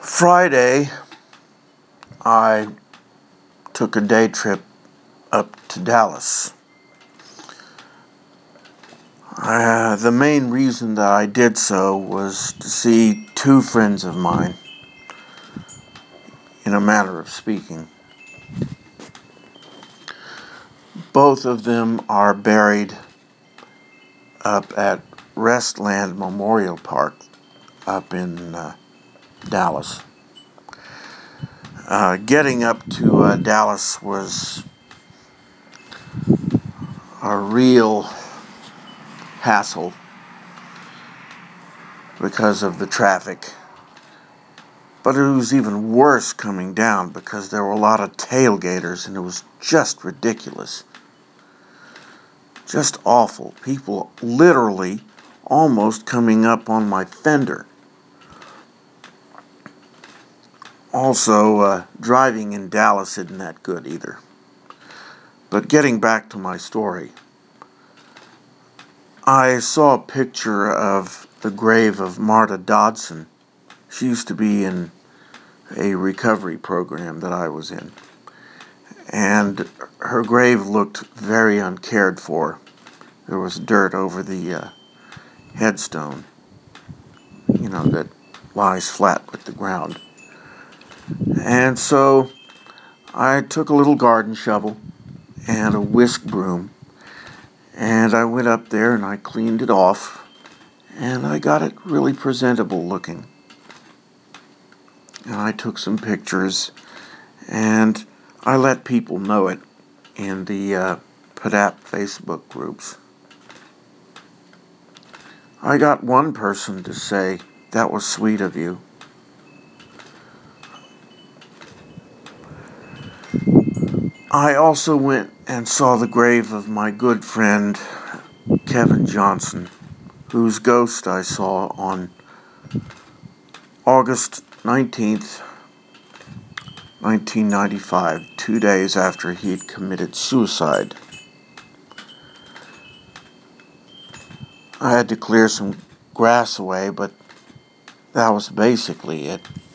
Friday, I took a day trip up to Dallas. The main reason that I did so was to see two friends of mine, in a manner of speaking. Both of them are buried up at Restland Memorial Park up in Dallas. Getting up to Dallas was a real hassle because of the traffic. But it was even worse coming down because there were a lot of tailgaters and it was just ridiculous. Just awful. People literally almost coming up on my fender. Also, driving in Dallas isn't that good either. But getting back to my story, I saw a picture of the grave of Marta Dodson. She used to be in a recovery program that I was in. And her grave looked very uncared for. There was dirt over the headstone, that lies flat with the ground. And so I took a little garden shovel and a whisk broom, and I went up there and I cleaned it off, and I got it really presentable looking. And I took some pictures, and I let people know it in the PDAP Facebook groups. I got one person to say, "That was sweet of you." I also went and saw the grave of my good friend Kevin Johnson, whose ghost I saw on August 19th, 1995, 2 days after he'd committed suicide. I had to clear some grass away, but that was basically it.